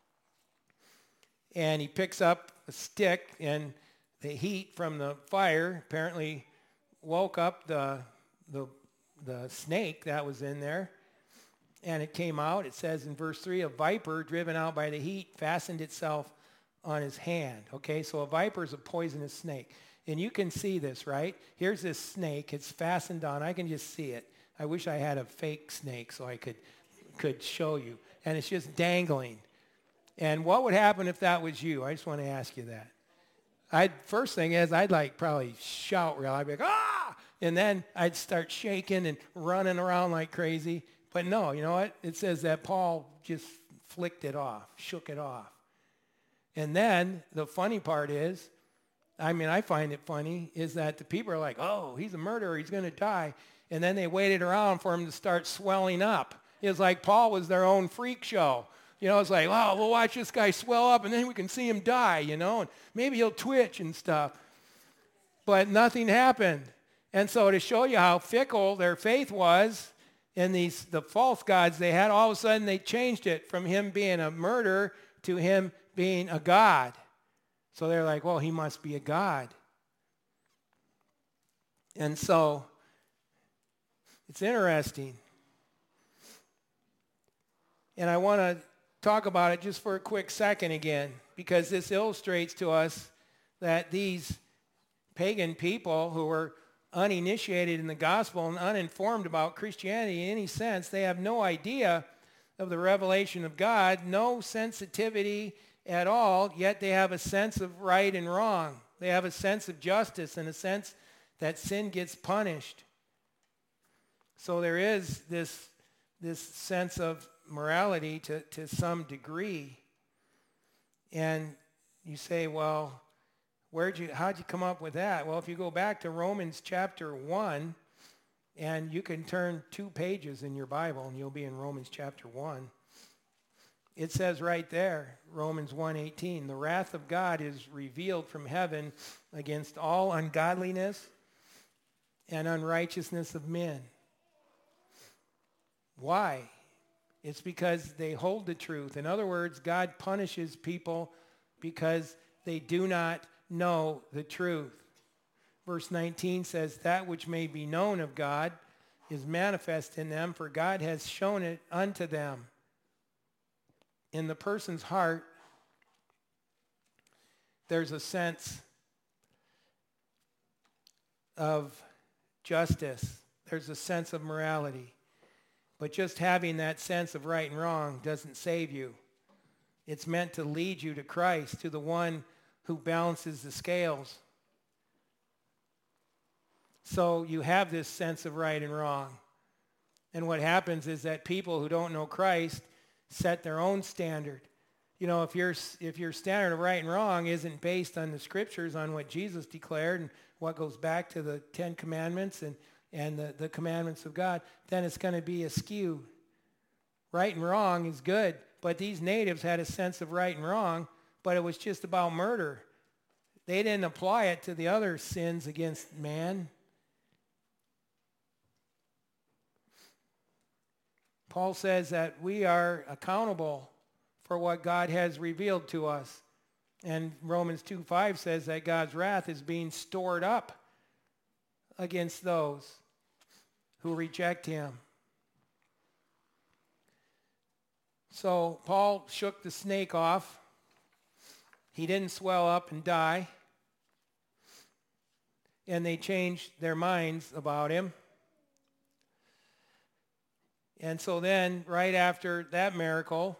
and he picks up a stick, and the heat from the fire apparently woke up the, the, the snake that was in there, and it came out. It says in verse three, a viper driven out by the heat fastened itself on his hand. Okay, so a viper is a poisonous snake. And you can see this, right? Here's this snake. It's fastened on. I can just see it. I wish I had a fake snake so I could, could show you. And it's just dangling. And what would happen if that was you? I just want to ask you that. I'd, first thing is, I'd like probably shout real. I'd be like, ah! And then I'd start shaking and running around like crazy. But no, you know what? It says that Paul just flicked it off, shook it off. And then the funny part is, I mean, I find it funny, is that the people are like, oh, he's a murderer, he's going to die. And then they waited around for him to start swelling up. It's like Paul was their own freak show. You know, it's like, oh, we'll watch this guy swell up and then we can see him die, you know, and maybe he'll twitch and stuff. But nothing happened. And so to show you how fickle their faith was in these the false gods they had, all of a sudden they changed it from him being a murderer to him being a god. So they're like, well, he must be a god. And so it's interesting. And I want to talk about it just for a quick second again, because this illustrates to us that these pagan people who were uninitiated in the gospel and uninformed about Christianity in any sense, they have no idea of the revelation of God, no sensitivity at all, yet they have a sense of right and wrong. They have a sense of justice and a sense that sin gets punished. So there is this, this sense of morality to, to some degree. And you say, well, where'd you, how'd you come up with that? Well, if you go back to Romans chapter one, and you can turn two pages in your Bible, and you'll be in Romans chapter one. It says right there, Romans one eighteen, the wrath of God is revealed from heaven against all ungodliness and unrighteousness of men. Why? It's because they hold the truth. In other words, God punishes people because they do not know the truth. Verse nineteen says, that which may be known of God is manifest in them, for God has shown it unto them. In the person's heart, there's a sense of justice. There's a sense of morality. But just having that sense of right and wrong doesn't save you. It's meant to lead you to Christ, to the one who balances the scales. So you have this sense of right and wrong. And what happens is that people who don't know Christ set their own standard. You know, if your if your standard of right and wrong isn't based on the scriptures, on what Jesus declared and what goes back to the Ten Commandments and, and the, the commandments of God, then it's going to be askew. Right and wrong is good, but these natives had a sense of right and wrong, but it was just about murder. They didn't apply it to the other sins against man. Paul says that we are accountable for what God has revealed to us. And Romans two five says that God's wrath is being stored up against those who reject him. So Paul shook the snake off. He didn't swell up and die. And they changed their minds about him. And so then, right after that miracle,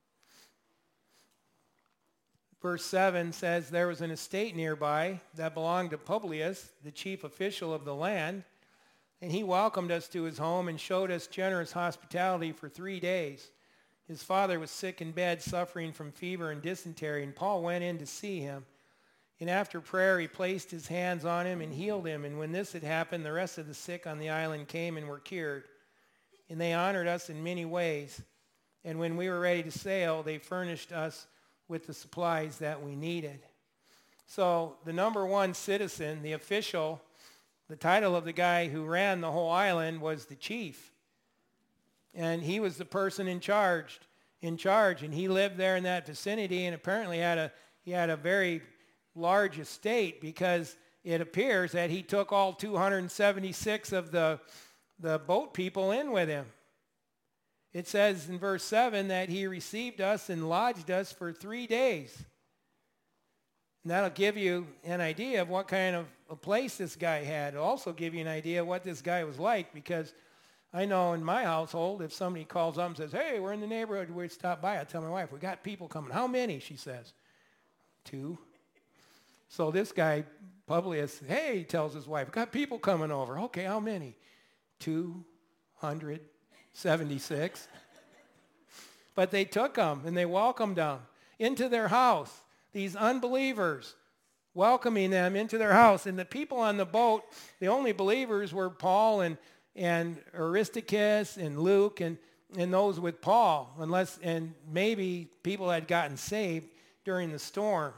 verse seven says, there was an estate nearby that belonged to Publius, the chief official of the land, and he welcomed us to his home and showed us generous hospitality for three days. His father was sick in bed, suffering from fever and dysentery, and Paul went in to see him. And after prayer, he placed his hands on him and healed him. And when this had happened, the rest of the sick on the island came and were cured. And they honored us in many ways. And when we were ready to sail, they furnished us with the supplies that we needed. So the number one citizen, the official, the title of the guy who ran the whole island was the chief. And he was the person in charge, in charge. And he lived there in that vicinity and apparently had a, he had a very large estate, because it appears that he took all two hundred seventy-six of the, the boat people in with him. It says in verse seven that he received us and lodged us for three days. And that'll give you an idea of what kind of a place this guy had. It'll also give you an idea of what this guy was like, because I know in my household, if somebody calls up and says, hey, we're in the neighborhood, we stop by, I tell my wife, we got people coming. How many? She says, two. So this guy, Publius, hey, he tells his wife, got people coming over. Okay, how many? two hundred seventy-six. But they took them and they welcomed them into their house, these unbelievers, welcoming them into their house. And the people on the boat, the only believers were Paul and, and Aristarchus and Luke and, and those with Paul, unless, and maybe people had gotten saved during the storm.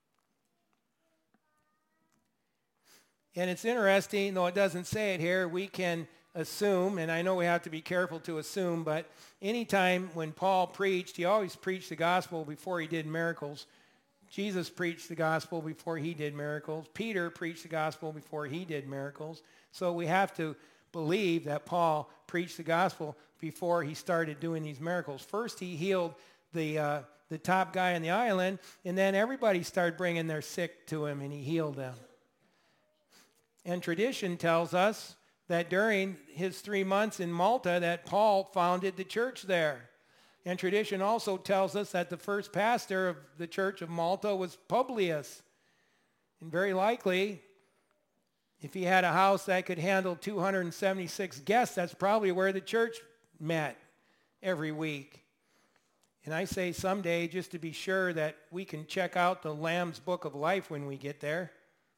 And it's interesting, though it doesn't say it here, we can assume, and I know we have to be careful to assume, but anytime when Paul preached, he always preached the gospel before he did miracles. Jesus preached the gospel before he did miracles. Peter preached the gospel before he did miracles. So we have to believe that Paul preached the gospel before he started doing these miracles. First, he healed the, uh, the top guy on the island, and then everybody started bringing their sick to him, and he healed them. And tradition tells us that during his three months in Malta that Paul founded the church there. And tradition also tells us that the first pastor of the church of Malta was Publius. And very likely, if he had a house that could handle two hundred seventy-six guests, that's probably where the church met every week. And I say someday, just to be sure, that we can check out the Lamb's Book of Life when we get there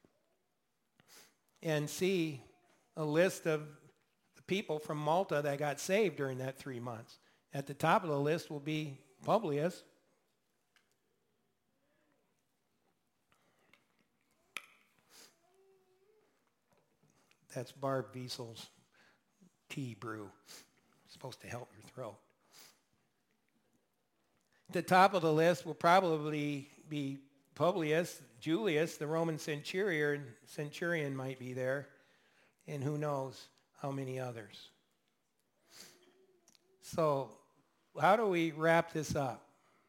and see a list of the people from Malta that got saved during that three months. At the top of the list will be Publius. That's Barb Wiesel's tea brew. It's supposed to help your throat. At the top of the list will probably be Publius. Julius, the Roman centurion, centurion might be there, and who knows how many others. So how do we wrap this up?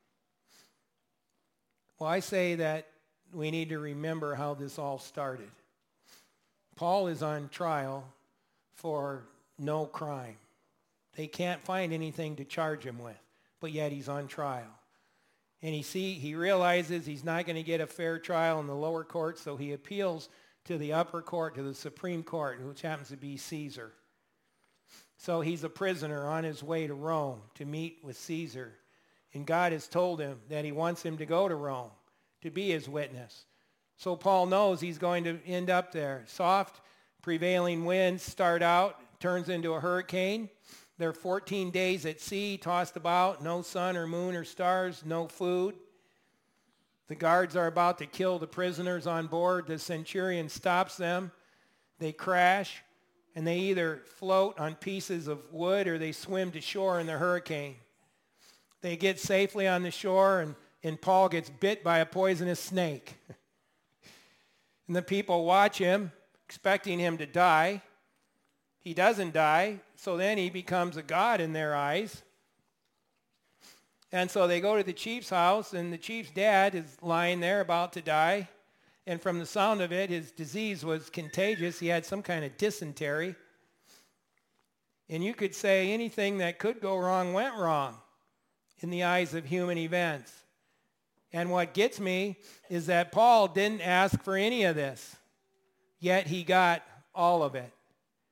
Well, I say that we need to remember how this all started. Paul is on trial for no crime. They can't find anything to charge him with, but yet he's on trial. And he see he realizes he's not going to get a fair trial in the lower court, so he appeals to the upper court, to the Supreme Court, which happens to be Caesar. So he's a prisoner on his way to Rome to meet with Caesar. And God has told him that he wants him to go to Rome to be his witness. So Paul knows he's going to end up there. Soft, prevailing winds start out, turns into a hurricane. They're fourteen days at sea, tossed about, no sun or moon or stars, no food. The guards are about to kill the prisoners on board. The centurion stops them. They crash, and they either float on pieces of wood or they swim to shore in the hurricane. They get safely on the shore, and, and Paul gets bit by a poisonous snake. And the people watch him, expecting him to die. He doesn't die, so then he becomes a god in their eyes. And so they go to the chief's house, and the chief's dad is lying there about to die. And from the sound of it, his disease was contagious. He had some kind of dysentery. And you could say anything that could go wrong went wrong in the eyes of human events. And what gets me is that Paul didn't ask for any of this, yet he got all of it.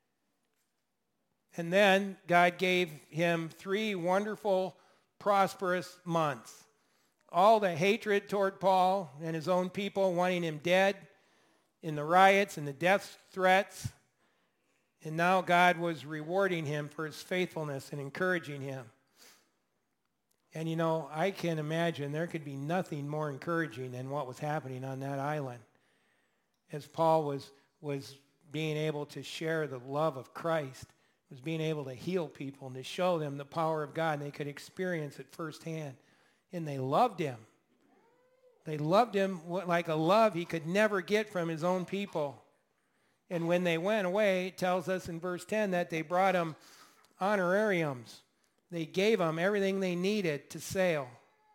And then God gave him three wonderful, prosperous months. all the hatred toward Paul and his own people, wanting him dead, in the riots and the death threats. And now God was rewarding him for his faithfulness and encouraging him. And you know, I can imagine there could be nothing more encouraging than what was happening on that island as Paul was, was being able to share the love of Christ, was being able to heal people and to show them the power of God, and they could experience it firsthand. And they loved him. They loved him like a love he could never get from his own people. And when they went away, it tells us in verse ten that they brought him honorariums. They gave him everything they needed to sail.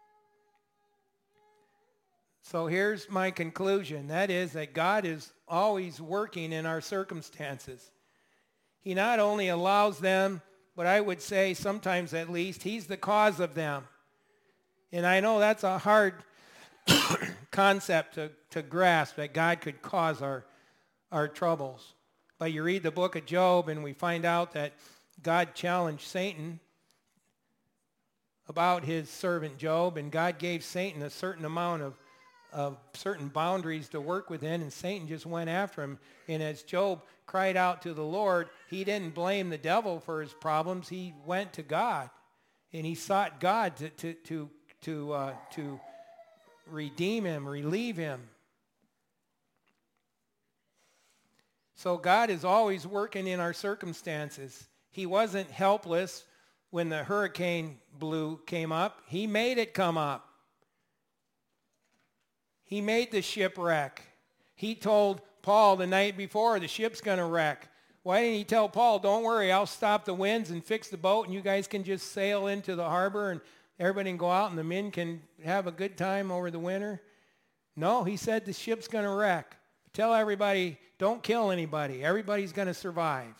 So here's my conclusion. That is that God is always working in our circumstances. He not only allows them, but I would say sometimes at least, he's the cause of them. And I know that's a hard concept to, to grasp, that God could cause our, our troubles. But you read the book of Job and we find out that God challenged Satan about his servant Job, and God gave Satan a certain amount of, of certain boundaries to work within, and Satan just went after him. And as Job cried out to the Lord, he didn't blame the devil for his problems. He went to God, and he sought God to, to, to, to, uh, to redeem him, relieve him. So God is always working in our circumstances. He wasn't helpless when the hurricane blew came up. He made it come up. He made the ship wreck. He told Paul the night before, the ship's going to wreck. Why didn't he tell Paul, don't worry, I'll stop the winds and fix the boat, and you guys can just sail into the harbor and everybody can go out and the men can have a good time over the winter? No, he said the ship's going to wreck. Tell everybody, don't kill anybody. Everybody's going to survive.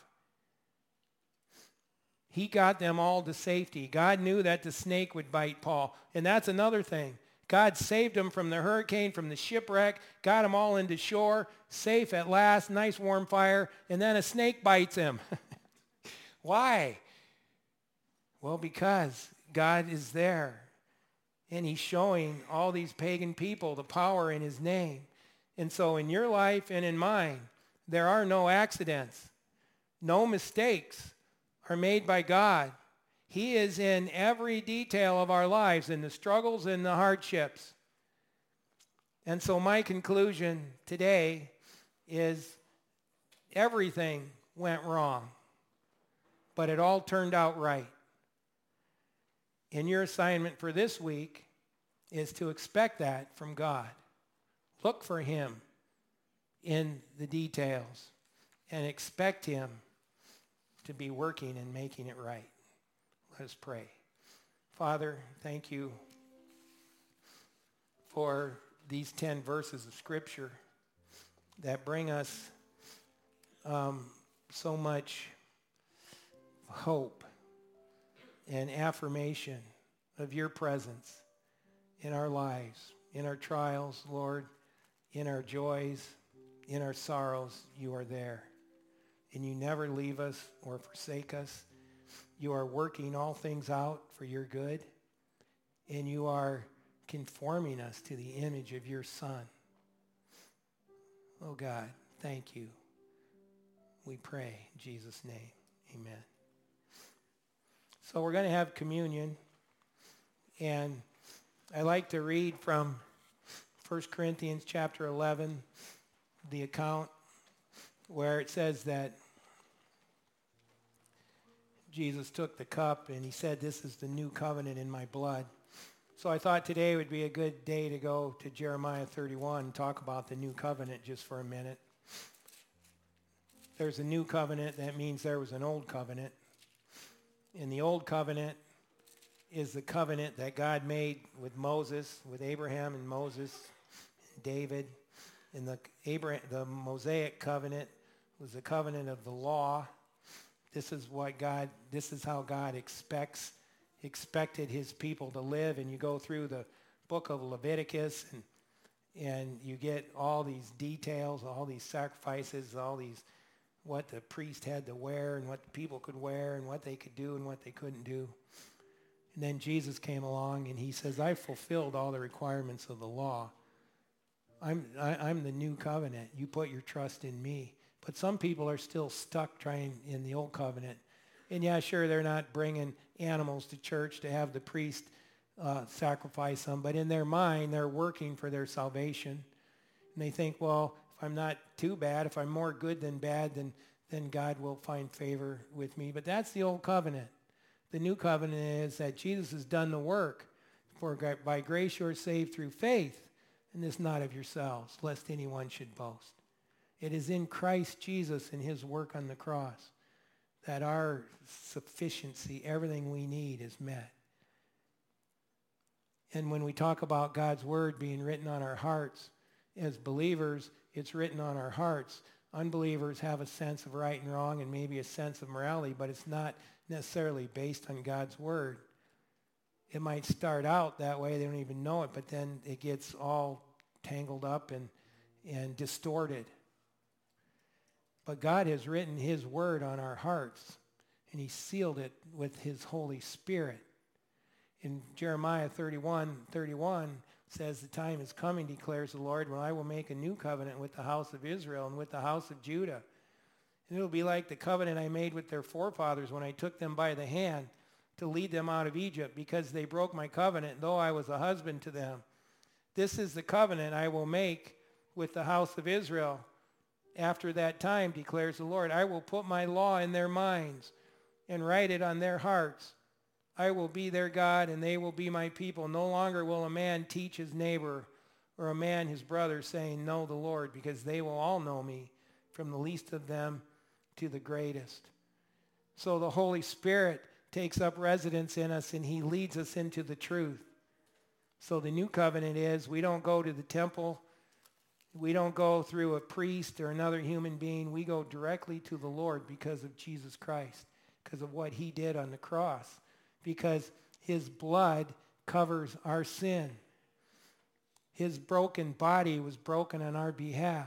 He got them all to safety. God knew that the snake would bite Paul. And that's another thing. God saved them from the hurricane, from the shipwreck, got them all into shore, safe at last, nice warm fire, and then a snake bites him. Why? Well, because God is there, and he's showing all these pagan people the power in his name. And so in your life and in mine, there are no accidents. No mistakes are made by God. He is in every detail of our lives, in the struggles and the hardships. And so my conclusion today is everything went wrong, but it all turned out right. And your assignment for this week is to expect that from God. Look for him in the details and expect him to be working and making it right. Let us pray. Father, thank you for these ten verses of Scripture that bring us um, so much hope and affirmation of your presence in our lives, in our trials, Lord, in our joys, in our sorrows. You are there, and you never leave us or forsake us. You are working all things out for your good, and you are conforming us to the image of your Son. Oh God, thank you. We pray in Jesus' name. Amen. So we're going to have communion, and I like to read from First Corinthians chapter eleven, the account where it says that Jesus took the cup and he said, this is the new covenant in my blood. So I thought today would be a good day to go to Jeremiah thirty-one and talk about the new covenant just for a minute. There's a new covenant. That means there was an old covenant. And the old covenant is the covenant that God made with Moses, with Abraham and Moses, and David. And the, Abraham, the Mosaic covenant was the covenant of the law. This is what God, this is how God expects, expected his people to live. And you go through the book of Leviticus and, and you get all these details, all these sacrifices, all these, what the priest had to wear and what the people could wear and what they could do and what they couldn't do. And then Jesus came along and he says, I fulfilled all the requirements of the law. I'm, I, I'm the new covenant. You put your trust in me. But some people are still stuck trying in the old covenant. And yeah, sure, they're not bringing animals to church to have the priest uh, sacrifice them. But in their mind, they're working for their salvation. And they think, well, if I'm not too bad, if I'm more good than bad, then, then God will find favor with me. But that's the old covenant. The new covenant is that Jesus has done the work. For by grace you are saved through faith, and this not of yourselves, lest anyone should boast. It is in Christ Jesus and his work on the cross that our sufficiency, everything we need, is met. And when we talk about God's word being written on our hearts, as believers, it's written on our hearts. Unbelievers have a sense of right and wrong and maybe a sense of morality, but it's not necessarily based on God's word. It might start out that way, they don't even know it, but then it gets all tangled up and, and distorted. But God has written his word on our hearts, and he sealed it with his Holy Spirit. In Jeremiah thirty-one, thirty-one says, the time is coming, declares the Lord, when I will make a new covenant with the house of Israel and with the house of Judah. And it will be like the covenant I made with their forefathers when I took them by the hand to lead them out of Egypt, because they broke my covenant, though I was a husband to them. This is the covenant I will make with the house of Israel. After that time, declares the Lord, I will put my law in their minds and write it on their hearts. I will be their God, and they will be my people. No longer will a man teach his neighbor or a man his brother, saying, know the Lord, because they will all know me, from the least of them to the greatest. So the Holy Spirit takes up residence in us, and he leads us into the truth. So the new covenant is we don't go to the temple. We don't go through a priest or another human being. We go directly to the Lord because of Jesus Christ, because of what he did on the cross, because his blood covers our sin. His broken body was broken on our behalf.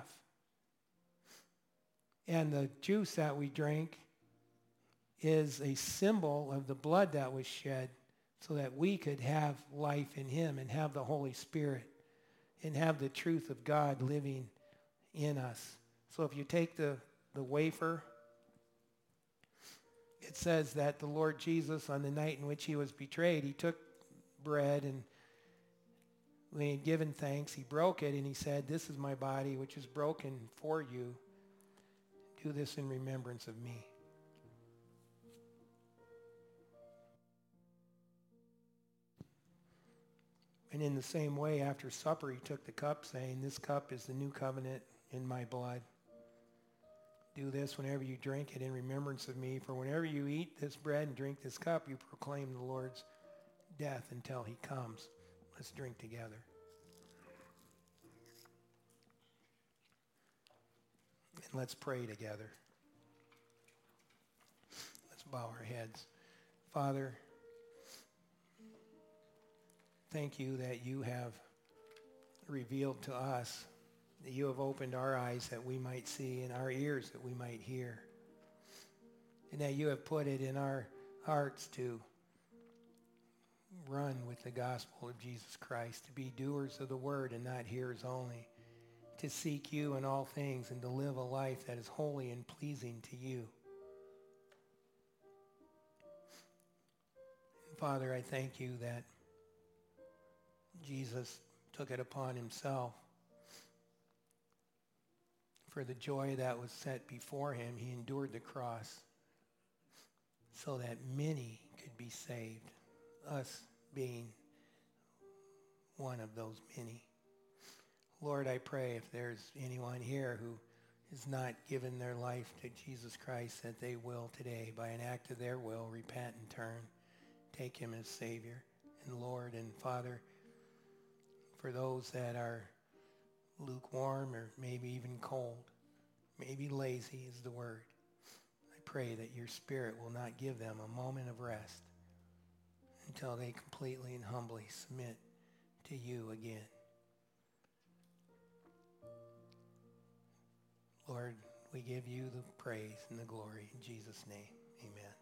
And the juice that we drink is a symbol of the blood that was shed so that we could have life in him and have the Holy Spirit and have the truth of God living in us. So if you take the, the wafer, it says that the Lord Jesus, on the night in which he was betrayed, he took bread, and when he had given thanks, he broke it, and he said, this is my body, which is broken for you. Do this in remembrance of me. And in the same way, after supper, he took the cup, saying, this cup is the new covenant in my blood. Do this whenever you drink it in remembrance of me. For whenever you eat this bread and drink this cup, you proclaim the Lord's death until he comes. Let's drink together. And let's pray together. Let's bow our heads. Father, thank you that you have revealed to us, that you have opened our eyes that we might see and our ears that we might hear, and that you have put it in our hearts to run with the gospel of Jesus Christ, to be doers of the word and not hearers only, to seek you in all things and to live a life that is holy and pleasing to you. Father, I thank you that Jesus took it upon himself. For the joy that was set before him, he endured the cross so that many could be saved, us being one of those many. Lord, I pray if there's anyone here who has not given their life to Jesus Christ, that they will today, by an act of their will, repent and turn, take him as Savior and Lord. And Father, for those that are lukewarm or maybe even cold, maybe lazy is the word, I pray that your Spirit will not give them a moment of rest until they completely and humbly submit to you again. Lord, we give you the praise and the glory in Jesus' name. Amen.